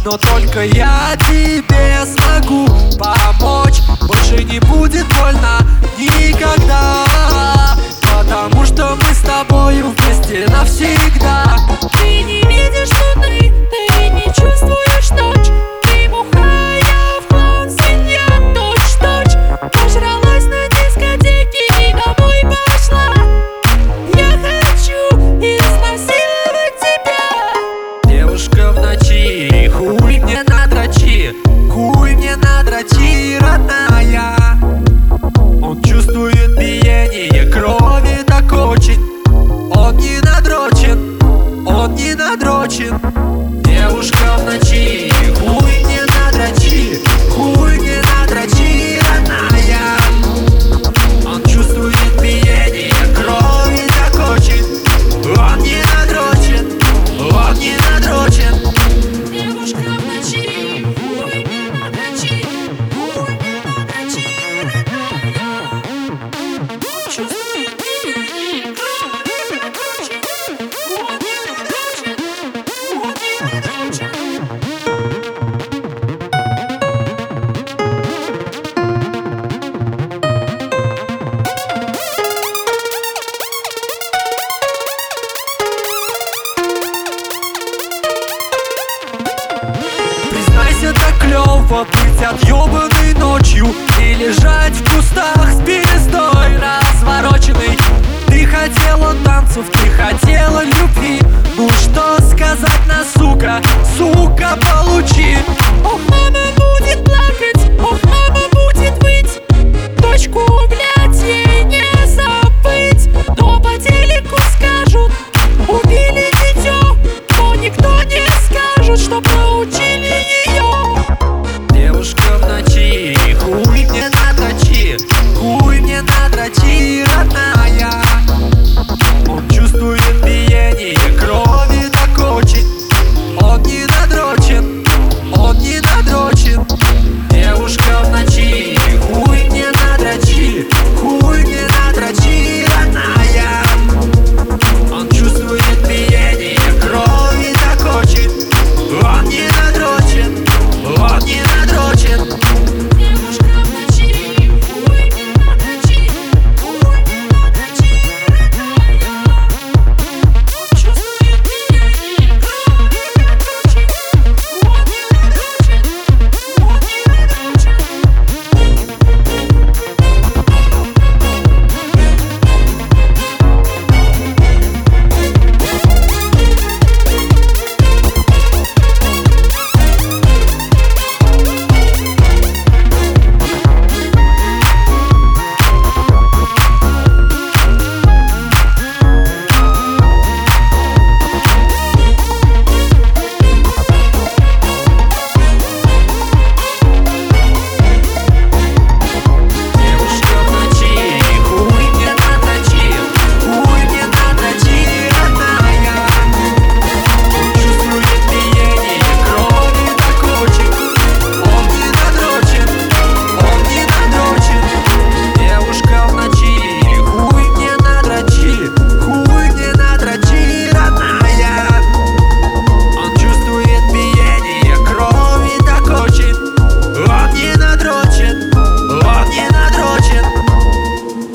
но только я тебе смогу помочь. Больше не будет больно никогда, потому что мы с тобою вместе навсегда. Ты не видишь луны, ты не чувствуешь ночь. Ты бухая в хлам, свинья точь-точь. Пожралась на дискотеке и домой пошла. Я хочу изнасиловать тебя. Девушка в ночи, хуй мне надрочи, хуй мне надрочи, родная. Он чувствует биение крови так очень. Он не надрочен, он не надрочен. Девушка в ночи, хуй мне надрочи, хуй мне надрочи, родная. Он чувствует биение крови так очень. Он не надрочен, он не надрочен. Девушка в ночи, хуй мне надрочи, хуй мне надрочи, родная. Он чувствует биение крови так очень. Он не надрочен, он не надрочен. Признайся, так клёво быть отъёбанной ночью и лежать в кустах с берестой развороченной. Ты хотела танцев, ты хотела любви. Ну что сказать на сука, сука, получи.